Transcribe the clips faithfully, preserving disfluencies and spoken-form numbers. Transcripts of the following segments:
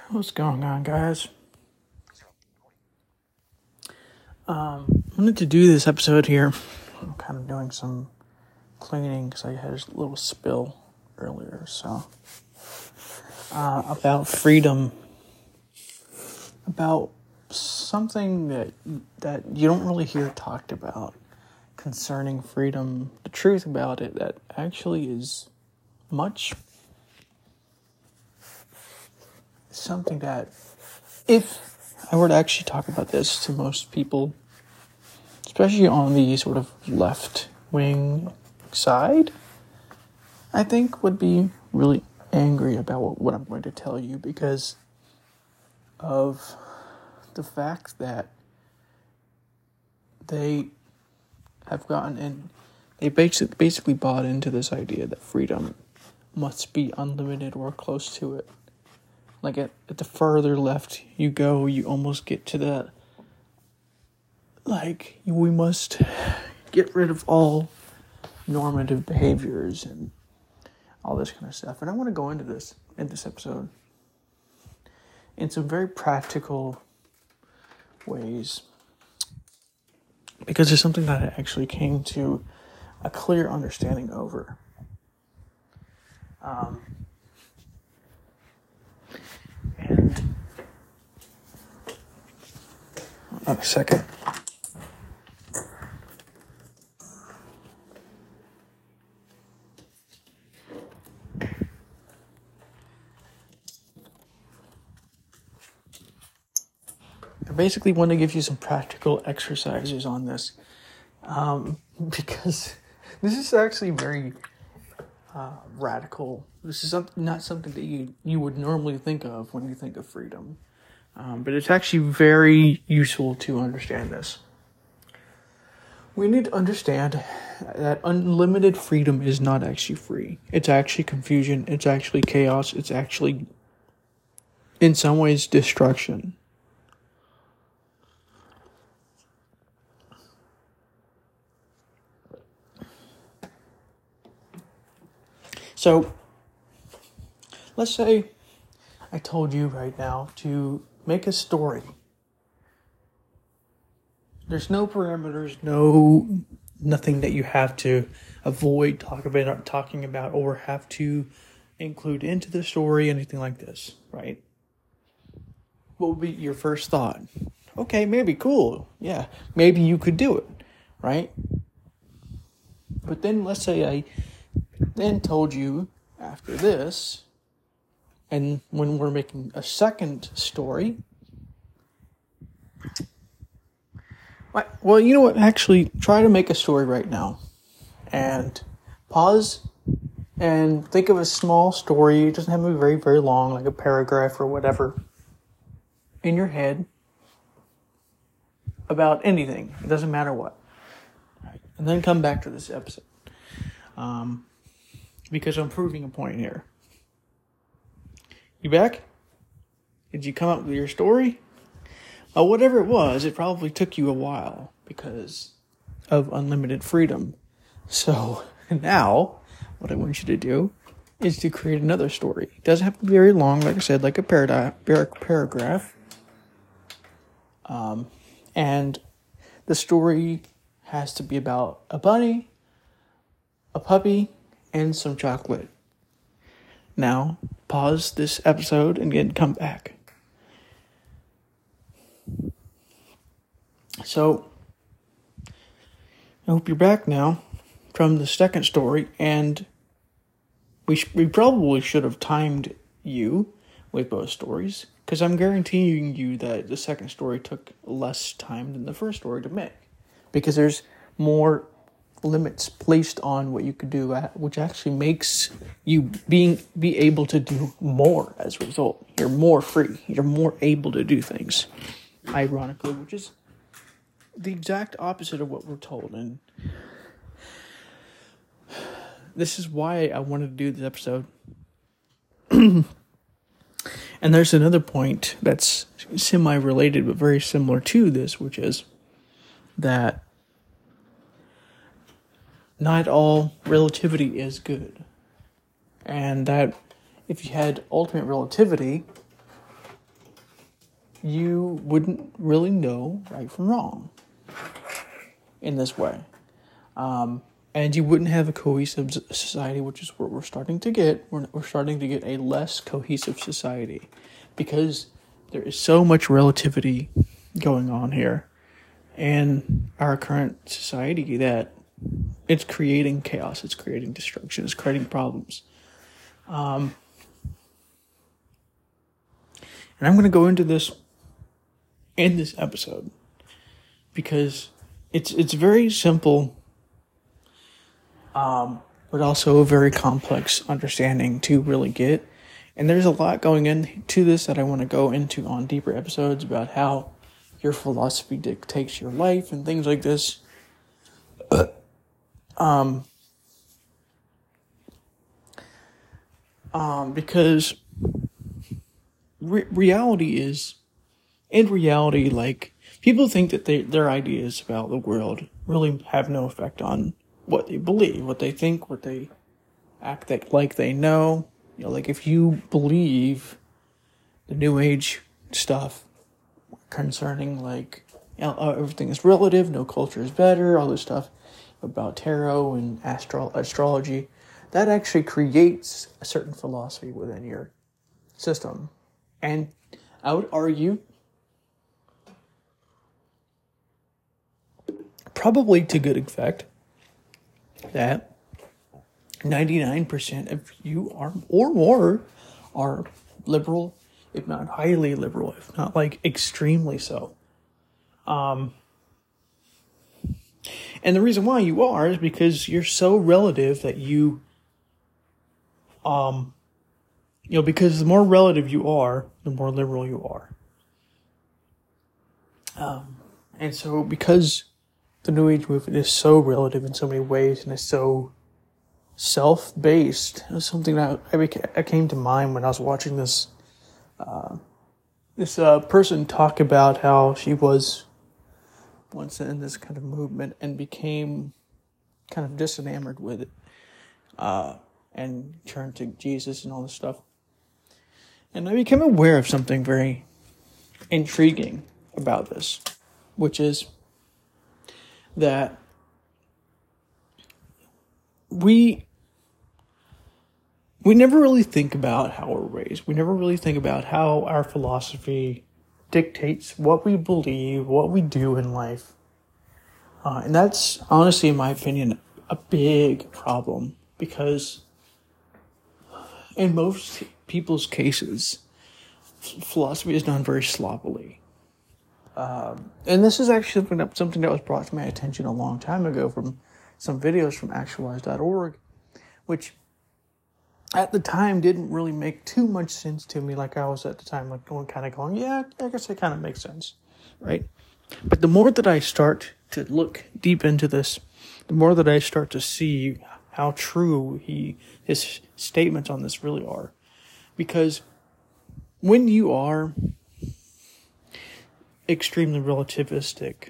What's going on, guys? Um, I wanted to do this episode here. I'm kind of doing some cleaning because I had a little spill earlier. So, uh, about freedom, about something that that you don't really hear talked about concerning freedom. The truth about it that actually is much something that if I were to actually talk about this to most people, especially on the sort of left-wing side, I think would be really angry about what, what I'm going to tell you because of the fact that they have gotten in, they basically, basically bought into this idea that freedom must be unlimited or close to it. Like at, at the further left you go, you almost get to that, like, we must get rid of all normative behaviors and all this kind of stuff. And I want to go into this in this episode in some very practical ways, because there's something that I actually came to a clear understanding over. Um, and hold on a second. I basically want to give you some practical exercises on this, um, because this is actually very uh, radical. This is not something that you, you would normally think of when you think of freedom, um, but it's actually very useful to understand this. We need to understand that unlimited freedom is not actually free. It's actually confusion. It's actually chaos. It's actually, in some ways, destruction. So, let's say I told you right now to make a story. There's no parameters, no nothing that you have to avoid talk about, talking about or have to include into the story, anything like this, right? What would be your first thought? Okay, maybe cool. Yeah, maybe you could do it, right? But then let's say I then told you after this, and when we're making a second story, well, you know what? Actually, try to make a story right now, and pause and think of a small story. It doesn't have to be very, very long, like a paragraph or whatever, in your head about anything. It doesn't matter what. Right. And then come back to this episode. Um, because I'm proving a point here. You back? Did you come up with your story? Uh, whatever it was, it probably took you a while because of unlimited freedom. So now, what I want you to do is to create another story. It doesn't have to be very long, like I said, like a paradi- paragraph. Um, and the story has to be about a bunny, a puppy, and some chocolate. Now, pause this episode and then come back. So, I hope you're back now from the second story, and we sh- we probably should have timed you with both stories, because I'm guaranteeing you that the second story took less time than the first story to make, because there's more limits placed on what you could do, at, which actually makes you being be able to do more as a result. You're more free. You're more able to do things, ironically, which is the exact opposite of what we're told. And this is why I wanted to do this episode. And there's another point that's semi-related but very similar to this, which is that not all relativity is good. And that if you had ultimate relativity, you wouldn't really know right from wrong in this way. Um, and you wouldn't have a cohesive society, which is what we're starting to get. We're, we're starting to get a less cohesive society because there is so much relativity going on here in our current society that it's creating chaos, it's creating destruction, it's creating problems. Um, and I'm going to go into this in this episode because it's it's very simple, um, but also a very complex understanding to really get. And there's a lot going into this that I want to go into on deeper episodes about how your philosophy dictates your life and things like this. um, um, because re- reality is, in reality, like, people think that they, their ideas about the world really have no effect on what they believe, what they think, what they act that, like they know. You know, like if you believe the New Age stuff concerning like you know, everything is relative, no culture is better, all this stuff about tarot and astro- astrology, that actually creates a certain philosophy within your system. And I would argue, probably to good effect, that ninety-nine percent of you are, or more, are liberal, if not highly liberal, if not like extremely so. Um, and the reason why you are is because you're so relative that you, um, you know, because the more relative you are, the more liberal you are. Um, and so because the New Age movement is so relative in so many ways and is so self-based, it was something that I, became, I came to mind when I was watching this uh, this uh, person talk about how she was once in this kind of movement and became kind of disenamored with it, uh, and turned to Jesus and all this stuff. And I became aware of something very intriguing about this, which is that we we never really think about how we're raised. We never really think about how our philosophy dictates what we believe, what we do in life. Uh, and that's, honestly, in my opinion, a big problem, because in most people's cases, philosophy is done very sloppily. Um, and this is actually something that was brought to my attention a long time ago from some videos from actualize dot org, which at the time didn't really make too much sense to me. Like I was at the time like going kind of going, yeah, I guess it kind of makes sense, right? But the more that I start to look deep into this, the more that I start to see how true he his statements on this really are. Because when you are extremely relativistic,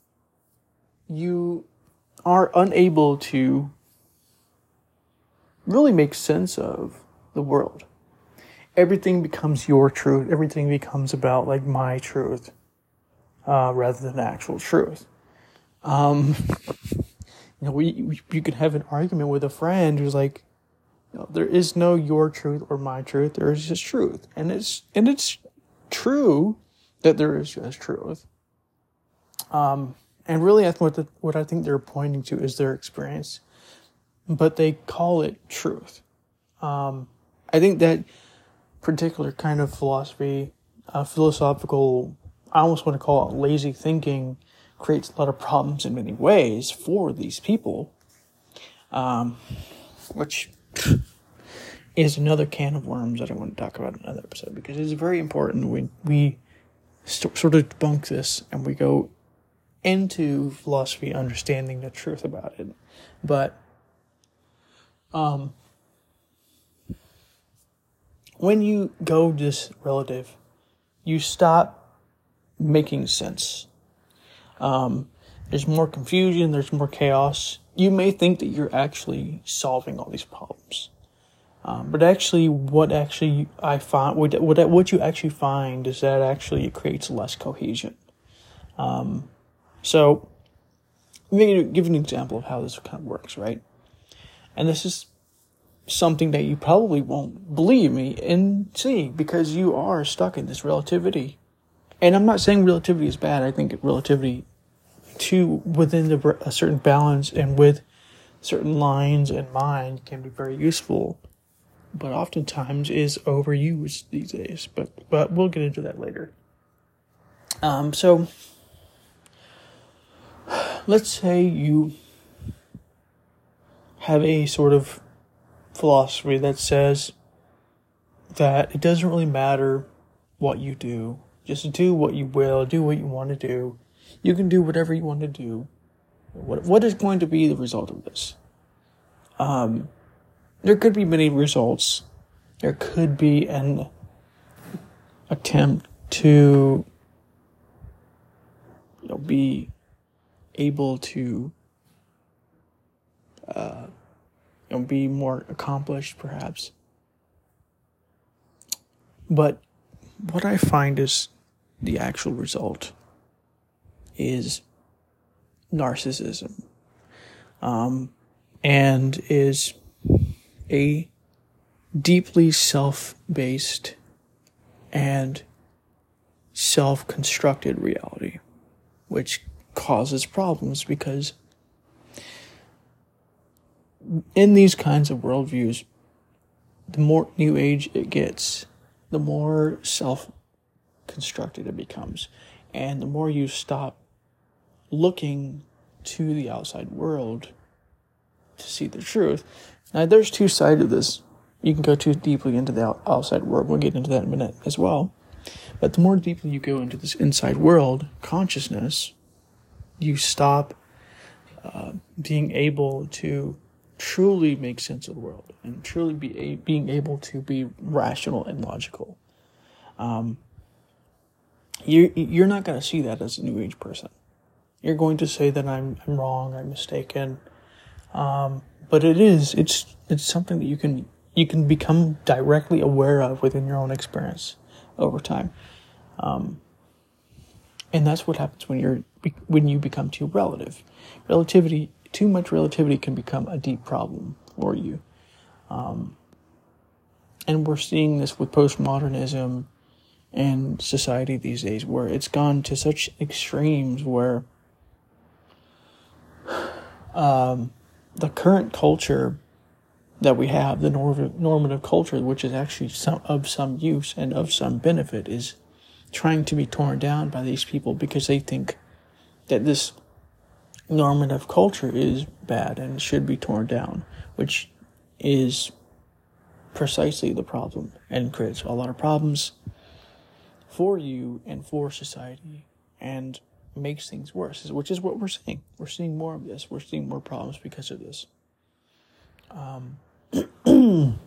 you are unable to really make sense of the world. Everything becomes your truth. Everything becomes about like my truth, uh, rather than actual truth. Um, you know, we, we you could have an argument with a friend who's like, you know, there is no your truth or my truth. There is just truth, and it's and it's true that there is just truth. Um, and really, I think what the, what I think they're pointing to is their experience, but they call it truth. Um, I think that particular kind of philosophy, uh, philosophical, I almost want to call it lazy thinking, creates a lot of problems in many ways for these people, um, which is another can of worms that I want to talk about in another episode, because it's very important we we st- sort of debunk this and we go into philosophy understanding the truth about it. But um, when you go this relative, you stop making sense. Um, there's more confusion, there's more chaos. You may think that you're actually solving all these problems. Um, but actually, what actually I find, what, what what you actually find is that actually it creates less cohesion. Um, so, let me give you an example of how this kind of works, right? And this is something that you probably won't believe me and see, because you are stuck in this relativity. And I'm not saying relativity is bad. I think relativity, to within the, a certain balance and with certain lines in mind, can be very useful, but oftentimes is overused these days. But but we'll get into that later. Um, so let's say you have a sort of philosophy that says that it doesn't really matter what you do. Just do what you will, do what you want to do. You can do whatever you want to do. What what is going to be the result of this? Um, there could be many results. There could be an attempt to, you know, be able to, uh, you know, be more accomplished, perhaps. But what I find is the actual result is narcissism, um, and is a deeply self-based and self-constructed reality, which causes problems because in these kinds of worldviews, the more New Age it gets, the more self-constructed it becomes, and the more you stop looking to the outside world to see the truth. Now, there's two sides of this. You can go too deeply into the outside world. We'll get into that in a minute as well. But the more deeply you go into this inside world consciousness, you stop uh, being able to truly make sense of the world and truly be a, being able to be rational and logical. Um, you you're not going to see that as a New Age person. You're going to say that I'm I'm wrong, I'm mistaken. Um, but it is it's it's something that you can you can become directly aware of within your own experience over time. Um, and that's what happens when you're when you become too relative. Relativity, too much relativity can become a deep problem for you. Um, and we're seeing this with postmodernism and society these days, where it's gone to such extremes where um, the current culture that we have, the normative, normative culture, which is actually some, of some use and of some benefit, is trying to be torn down by these people because they think that this normative culture is bad and should be torn down, which is precisely the problem and creates a lot of problems for you and for society and makes things worse, which is what we're seeing. We're seeing more of this. We're seeing more problems because of this. Um, you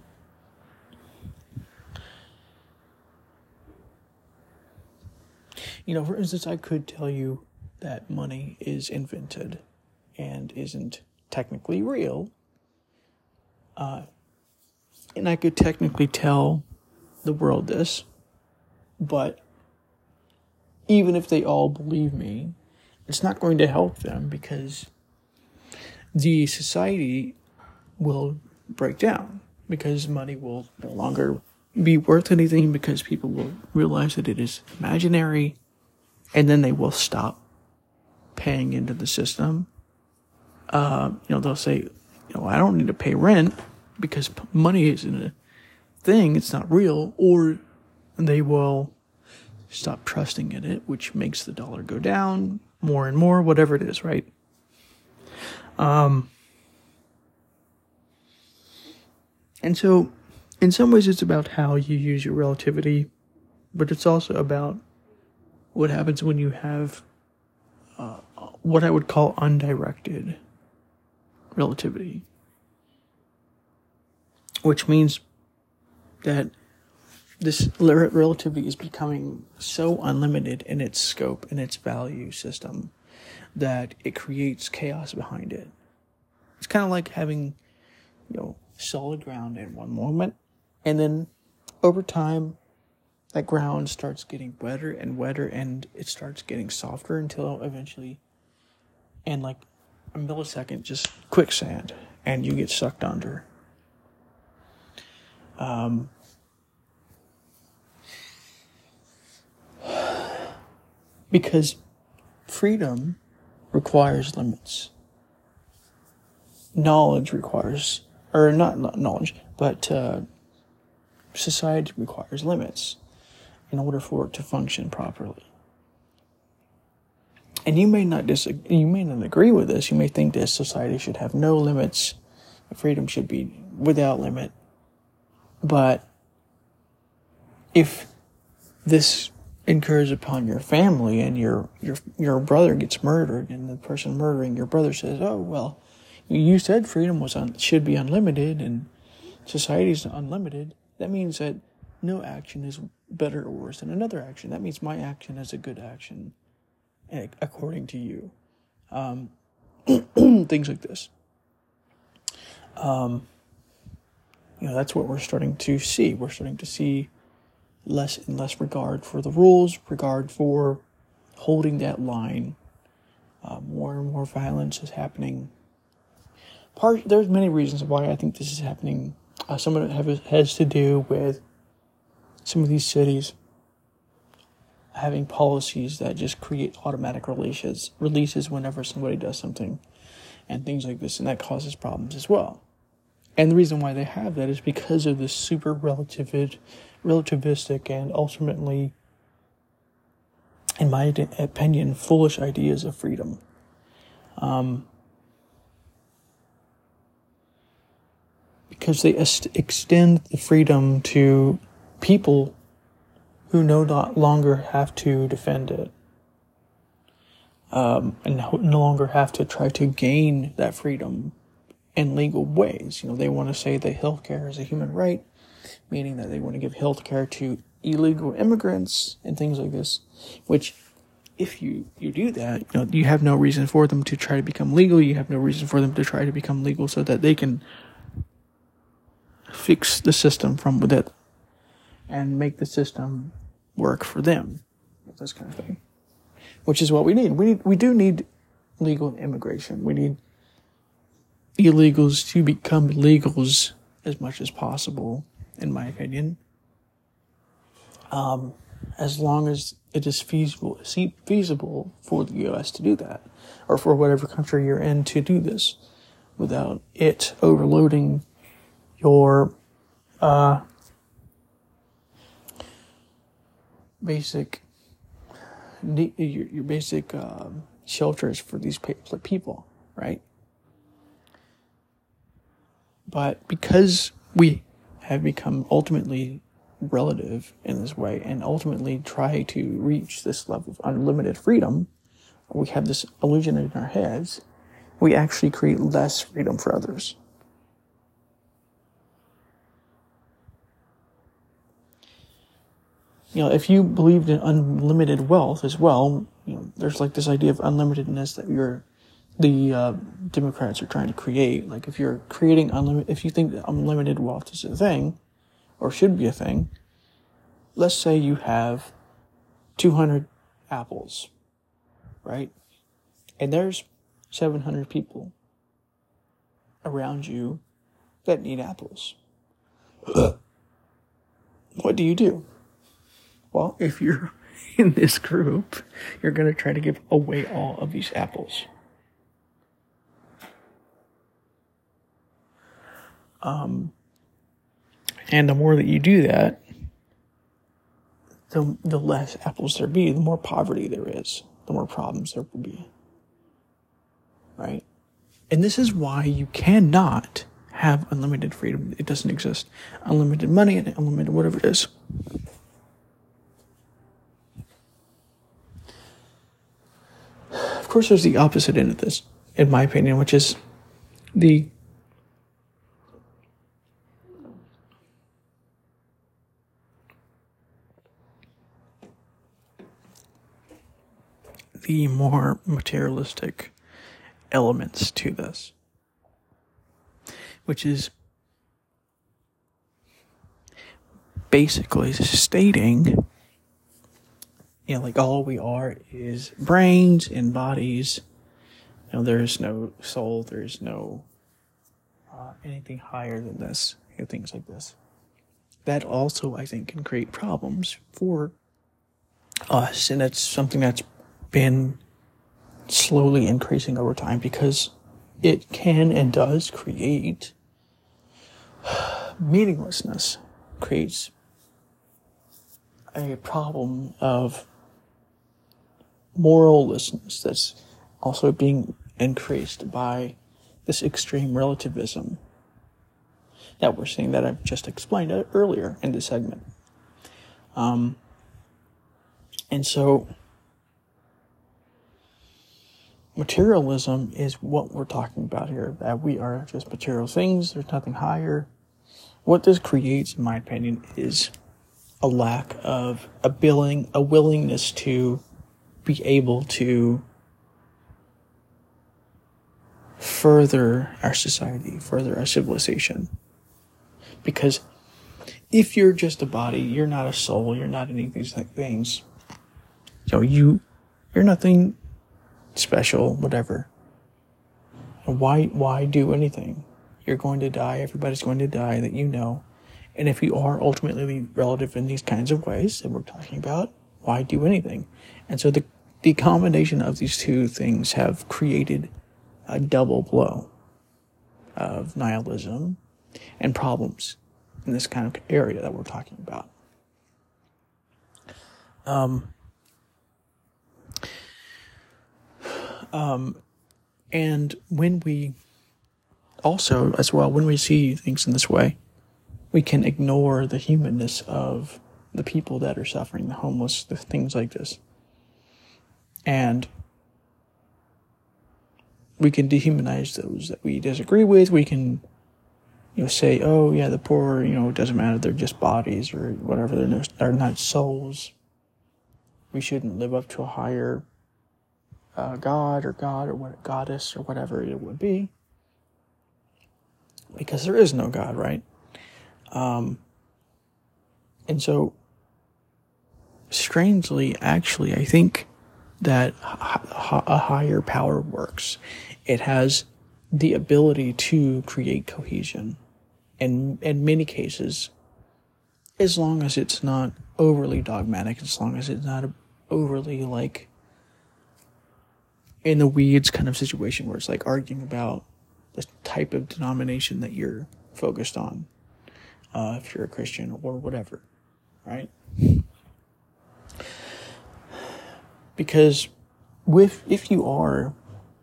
know, for instance, I could tell you that money is invented and isn't technically real. Uh, and I could technically tell the world this, but even if they all believe me, it's not going to help them because the society will break down, because money will no longer be worth anything, because people will realize that it is imaginary, and then they will stop paying into the system. Uh, you know, they'll say, you know, I don't need to pay rent because money isn't a thing, it's not real, or they will stop trusting in it, which makes the dollar go down more and more, whatever it is, right? Um, and so, in some ways, it's about how you use your relativity, but it's also about what happens when you have uh, what I would call undirected relativity, which means that this relativity is becoming so unlimited in its scope and its value system that it creates chaos behind it. It's kind of like having, you know, solid ground in one moment, and then over time, that ground starts getting wetter and wetter, and it starts getting softer until eventually, in like a millisecond, just quicksand, and you get sucked under. Um, because freedom requires limits. Knowledge requires, or not, not knowledge, but uh, society requires limits in order for it to function properly. And you may not disagree, you may not agree with this. You may think that society should have no limits, freedom should be without limit. But if this incurs upon your family and your your your brother gets murdered, and the person murdering your brother says, "Oh well, you said freedom was un- should be unlimited and society is unlimited," that means that no action is better or worse than another action. That means my action is a good action, according to you. Um, things like this. Um, you know, that's what we're starting to see. We're starting to see less and less regard for the rules, regard for holding that line. Uh, more and more violence is happening. Part there's many reasons why I think this is happening. Uh, some of it have, has to do with some of these cities having policies that just create automatic releases, releases whenever somebody does something, and things like this, and that causes problems as well. And the reason why they have that is because of this super relativi- relativistic and ultimately, in my opinion, foolish ideas of freedom. Um, because they est- extend the freedom to people who no longer have to defend it. Um, and no longer have to try to gain that freedom in legal ways. You know, they want to say that healthcare is a human right, meaning that they want to give healthcare to illegal immigrants and things like this, which if you, you do that, you know, you have no reason for them to try to become legal. You have no reason for them to try to become legal so that they can fix the system from within and make the system work for them. This kind of thing. Which is what we need. We need, we do need legal immigration. We need illegals to become legals as much as possible, in my opinion. Um, as long as it is feasible, feasible for the U S to do that, or for whatever country you're in to do this, without it overloading your uh, basic your, your basic um, shelters for these people, right? But because we have become ultimately relative in this way and ultimately try to reach this level of unlimited freedom, we have this illusion in our heads, we actually create less freedom for others. You know, if you believed in unlimited wealth as well, you know, there's like this idea of unlimitedness that you're, the uh, Democrats are trying to create. Like if you're creating unlimited, if you think that unlimited wealth is a thing, or should be a thing, let's say you have two hundred apples, right? And there's seven hundred people around you that need apples. What do you do? Well, if you're in this group, you're going to try to give away all of these apples. Um, and the more that you do that, the, the less apples there be, the more poverty there is, the more problems there will be. Right? And this is why you cannot have unlimited freedom. It doesn't exist. Unlimited money and unlimited whatever it is. Of course, there's the opposite end of this, in my opinion, which is the the more materialistic elements to this, which is basically stating, you know, like all we are is brains and bodies. You know, there's no soul, there's no uh, anything higher than this, you know, things like this. That also, I think, can create problems for us, and that's something that's been slowly increasing over time, because it can and does create meaninglessness, creates a problem of morallessness that's also being increased by this extreme relativism that we're seeing, that I've just explained earlier in this segment. Um, and so materialism is what we're talking about here, that we are just material things, there's nothing higher. What this creates, in my opinion, is a lack of a billing, a willingness to be able to further our society, further our civilization. Because if you're just a body, you're not a soul, you're not any of these things. So you, you're nothing special, whatever. Why, why do anything? You're going to die. Everybody's going to die that you know. And if you are ultimately relative in these kinds of ways that we're talking about, why do anything? And so the, the combination of these two things have created a double blow of nihilism and problems in this kind of area that we're talking about. Um, um, and when we also, as well, when we see things in this way, we can ignore the humanness of the people that are suffering, the homeless, the things like this. And we can dehumanize those that we disagree with. We can, you know, say, oh, yeah, the poor, you know, it doesn't matter, they're just bodies or whatever, they're, no, they're not souls. We shouldn't live up to a higher uh, god or god or what, goddess or whatever it would be. Because there is no God, right? Um, and so, strangely, actually, I think that a higher power works. It has the ability to create cohesion. And in many cases, as long as it's not overly dogmatic, as long as it's not overly, like, in the weeds kind of situation where it's like arguing about the type of denomination that you're focused on, uh, if you're a Christian or whatever, right? Because with, if you are,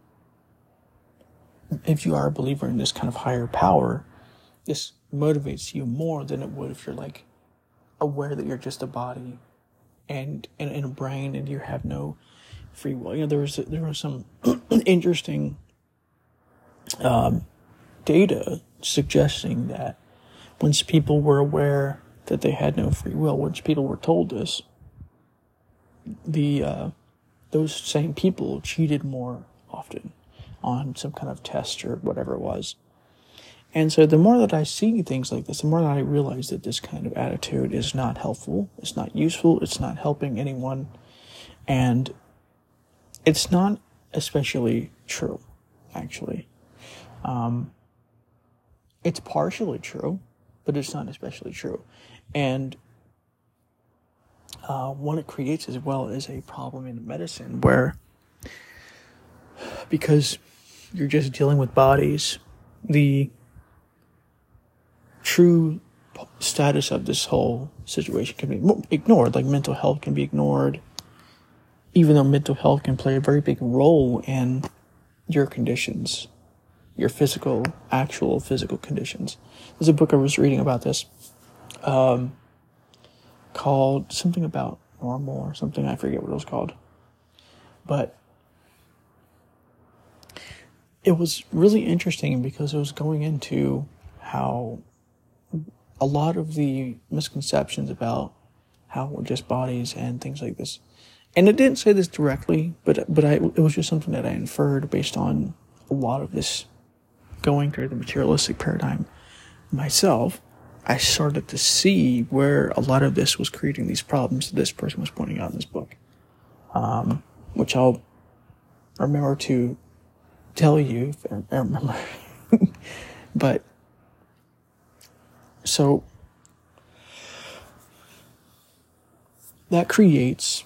if you are a believer in this kind of higher power, this motivates you more than it would if you're like aware that you're just a body and, and, and a brain and you have no free will. You know, there was, there was some interesting, um, data suggesting that once people were aware that they had no free will, once people were told this, the, uh, those same people cheated more often on some kind of test or whatever it was. And so the more that I see things like this, the more that I realize that this kind of attitude is not helpful, it's not useful, it's not helping anyone, and it's not especially true, actually. Um, it's partially true, but it's not especially true. And Uh, what it creates as well is a problem in medicine where, because you're just dealing with bodies, the true status of this whole situation can be ignored. Like mental health can be ignored, even though mental health can play a very big role in your conditions, your physical, actual physical conditions. There's a book I was reading about this, um, called something about normal or something. I forget what it was called. But it was really interesting because it was going into how a lot of the misconceptions about how we're just bodies and things like this. And it didn't say this directly, but but I, it was just something that I inferred based on a lot of this going through the materialistic paradigm myself. I started to see where a lot of this was creating these problems that this person was pointing out in this book. Um, which I'll remember to tell you if I remember. But, so, that creates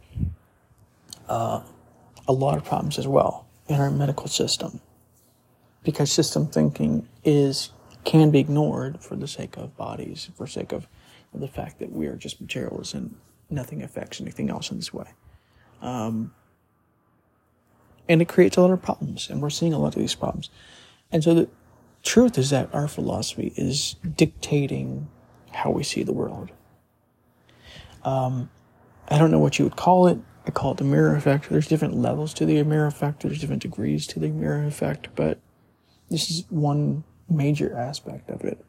uh, a lot of problems as well in our medical system. Because system thinking is can be ignored for the sake of bodies, for the sake of the fact that we are just materials and nothing affects anything else in this way. Um, and it creates a lot of problems, and we're seeing a lot of these problems. And so the truth is that our philosophy is dictating how we see the world. Um, I don't know what you would call it. I call it the mirror effect. There's different levels to the mirror effect. There's different degrees to the mirror effect, but this is one major aspect of it.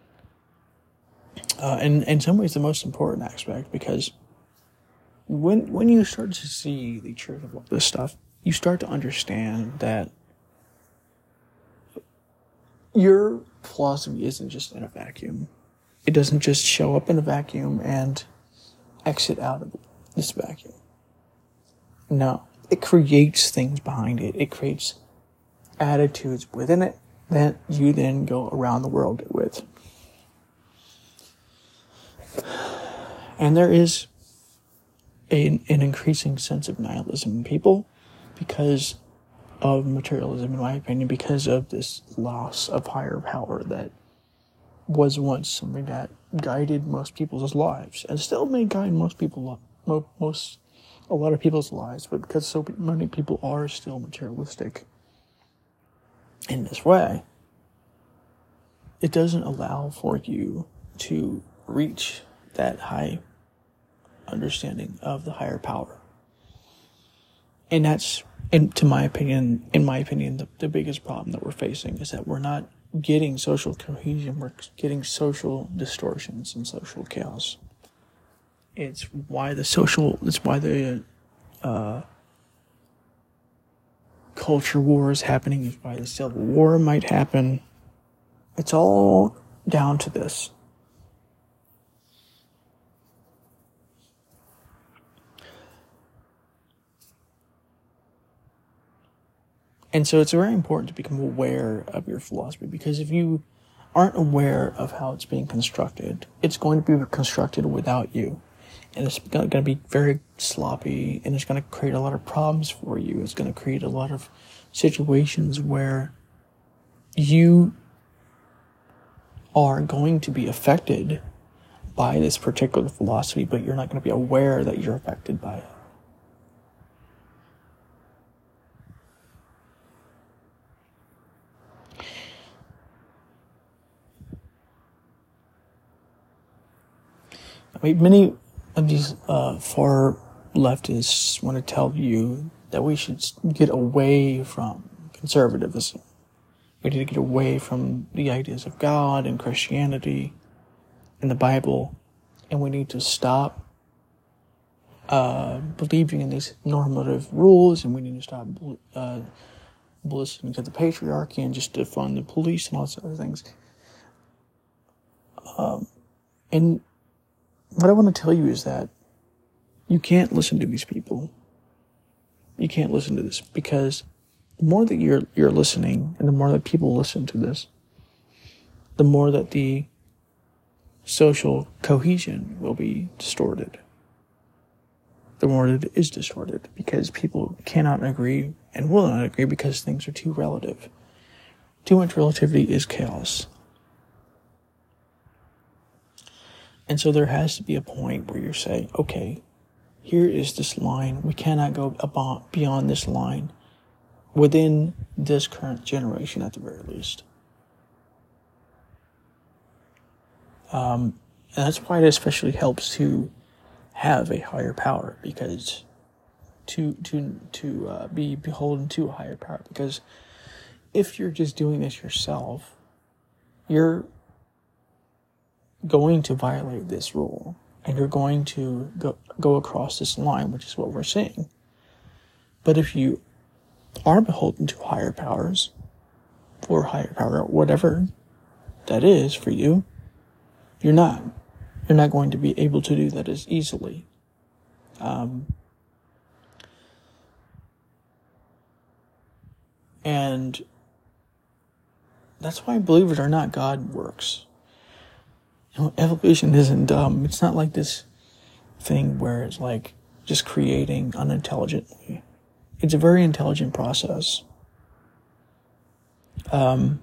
Uh, and in some ways the most important aspect, because when when you start to see the truth of all this stuff, you start to understand that your philosophy isn't just in a vacuum. It doesn't just show up in a vacuum and exit out of this vacuum. No, it creates things behind it. It creates attitudes within it that you then go around the world with. And there is a, an increasing sense of nihilism in people because of materialism, in my opinion, because of this loss of higher power that was once something that guided most people's lives, and still may guide most people, most, a lot of people's lives, but because so many people are still materialistic in this way, it doesn't allow for you to reach that high understanding of the higher power. And that's, and to my opinion, in my opinion, the, the biggest problem that we're facing is that we're not getting social cohesion, we're getting social distortions and social chaos. It's why the social, it's why the uh, culture war is happening, it's why the civil war might happen. It's all down to this. And so it's very important to become aware of your philosophy, because if you aren't aware of how it's being constructed, it's going to be constructed without you. And it's going to be very sloppy, and it's going to create a lot of problems for you. It's going to create a lot of situations where you are going to be affected by this particular philosophy, but you're not going to be aware that you're affected by it. I mean, many of these uh, far leftists want to tell you that we should get away from conservatism. We need to get away from the ideas of God and Christianity and the Bible, and we need to stop uh, believing in these normative rules, and we need to stop uh, listening to the patriarchy and just defund the police and all those other things. Um, and what I want to tell you is that you can't listen to these people. You can't listen to this, because the more that you're you're listening, and the more that people listen to this, the more that the social cohesion will be distorted. The more that it is distorted, because people cannot agree and will not agree because things are too relative. Too much relativity is chaos. And so there has to be a point where you're saying, okay, here is this line. We cannot go about beyond this line within this current generation at the very least. Um, and that's why it especially helps to have a higher power, because to to to uh, be beholden to a higher power. Because if you're just doing this yourself, you're going to violate this rule, and you're going to go go across this line, which is what we're seeing. But if you are beholden to higher powers, or higher power, whatever that is for you, You're not. You're not going to be able to do that as easily. Um, and that's why, believe it or not, God works. You know, evolution isn't dumb. It's not like this thing where it's like just creating unintelligently. It's a very intelligent process. Um,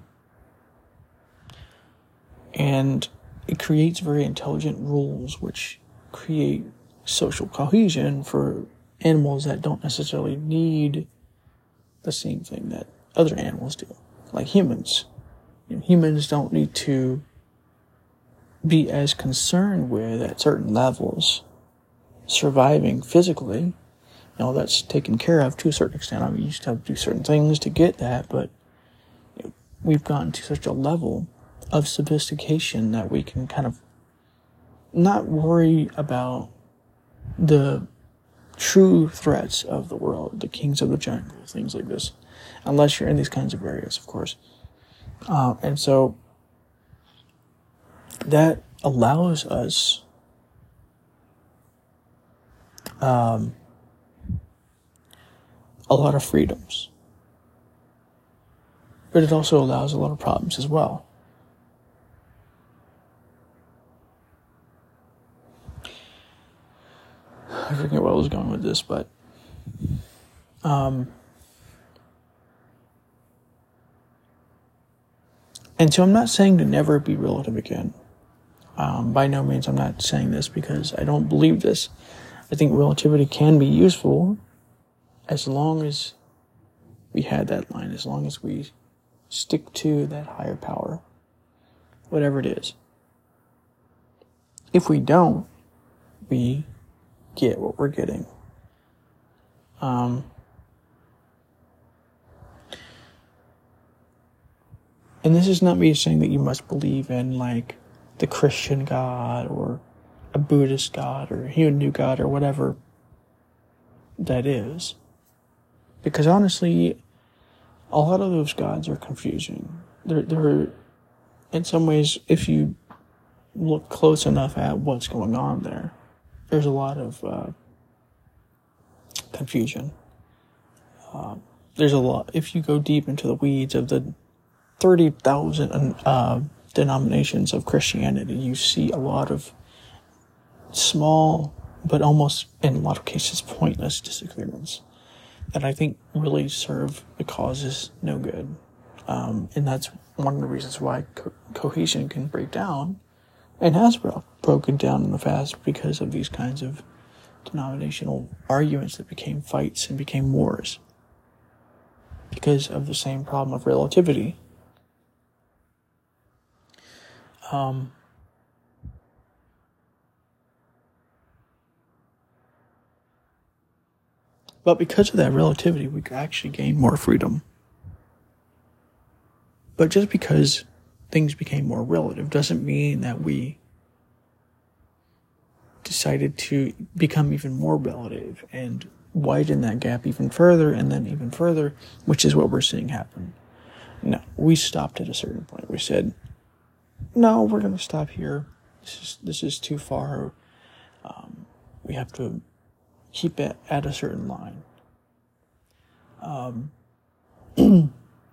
and it creates very intelligent rules which create social cohesion for animals that don't necessarily need the same thing that other animals do, like humans. You know, humans don't need to be as concerned with, at certain levels, surviving physically. You know, that's taken care of to a certain extent. I mean, you used to have to do certain things to get that, but you know, we've gotten to such a level of sophistication that we can kind of not worry about the true threats of the world, the kings of the jungle, things like this, unless you're in these kinds of areas, of course. Uh, and so that allows us um, a lot of freedoms, but it also allows a lot of problems as well. I forget where I was going with this, but um, and so I'm not saying to never be relative again. Um, by no means I'm not saying this because I don't believe this. I think relativity can be useful as long as we had that line, as long as we stick to that higher power, whatever it is. If we don't, we get what we're getting. Um, and this is not me saying that you must believe in, like, the Christian God or a Buddhist God or a Hindu God or whatever that is. Because honestly, a lot of those gods are confusing. They're, they're, in some ways, if you look close enough at what's going on there, there's a lot of uh, confusion. Uh, there's a lot, if you go deep into the weeds of the thirty thousand uh, denominations of Christianity, you see a lot of small, but almost, in a lot of cases, pointless disagreements that I think really serve the causes no good. Um, and that's one of the reasons why co- cohesion can break down, and has bro- broken down in the past, because of these kinds of denominational arguments that became fights and became wars. Because of the same problem of relativity. Um, but because of that relativity, we could actually gain more freedom. But just because things became more relative doesn't mean that we decided to become even more relative and widen that gap even further and then even further, which is what we're seeing happen. No, we stopped at a certain point. We said, no, we're going to stop here. This is, this is too far. Um, we have to keep it at a certain line. Um, and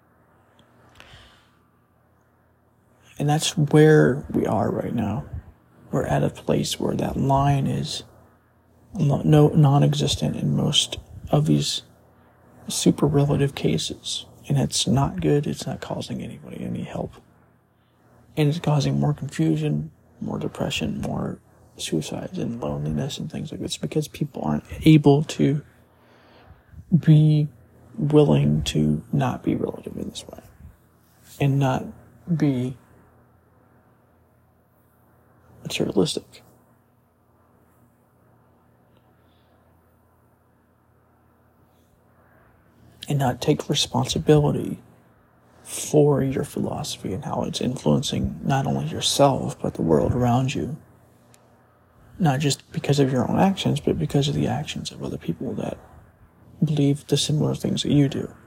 that's where we are right now. We're at a place where that line is no non-existent in most of these super relative cases. And it's not good. It's not causing anybody any help. And it's causing more confusion, more depression, more suicides and loneliness and things like this, because people aren't able to be willing to not be relative in this way and not be materialistic. And not take responsibility for your philosophy and how it's influencing not only yourself, but the world around you. Not just because of your own actions, but because of the actions of other people that believe the similar things that you do.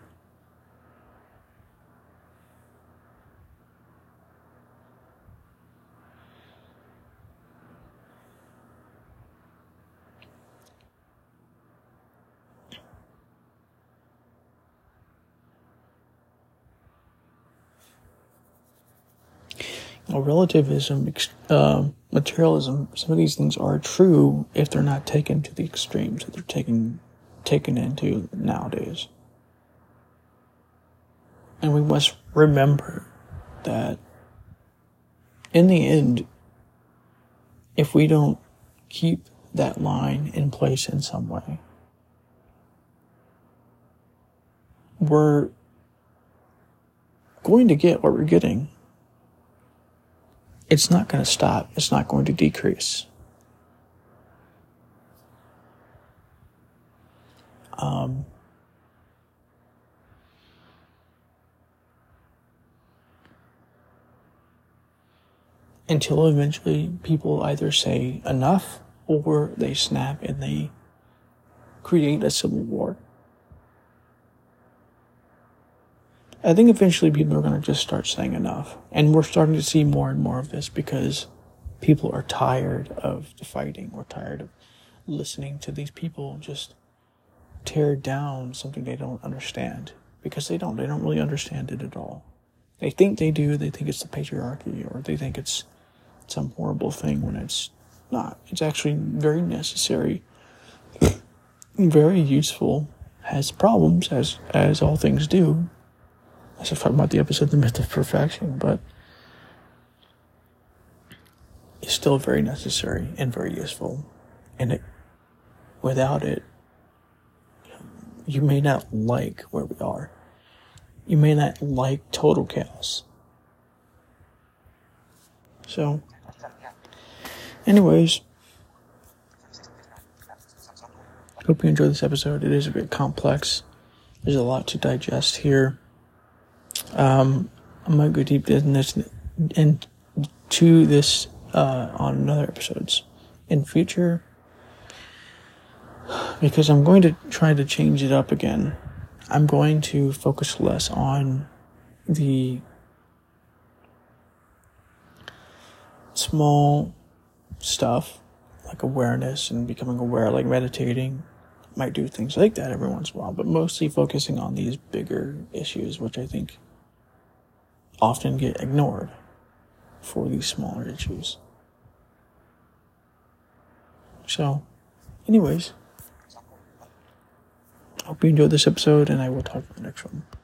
Well, relativism, ex- uh, materialism, some of these things are true if they're not taken to the extremes that they're taken, taken into nowadays. And we must remember that in the end, if we don't keep that line in place in some way, we're going to get what we're getting. It's not going to stop. It's not going to decrease. Um, until eventually people either say enough or they snap and they create a civil war. I think eventually people are going to just start saying enough. And we're starting to see more and more of this because people are tired of the fighting. We're tired of listening to these people just tear down something they don't understand. Because they don't. They don't really understand it at all. They think they do. They think it's the patriarchy, or they think it's some horrible thing when it's not. It's actually very necessary, very useful, has problems, as as all things do. I was talking about the episode, The Myth of Perfection, but it's still very necessary and very useful. And it, without it, you may not like where we are. You may not like total chaos. So, anyways, hope you enjoyed this episode. It is a bit complex. There's a lot to digest here. Um, I might go deep in this, into this, uh, on other episodes in future, because I'm going to try to change it up again. I'm going to focus less on the small stuff, like awareness and becoming aware, like meditating. Might do things like that every once in a while, but mostly focusing on these bigger issues, which I think often get ignored for these smaller issues. So, anyways, hope you enjoyed this episode, and I will talk in the next one.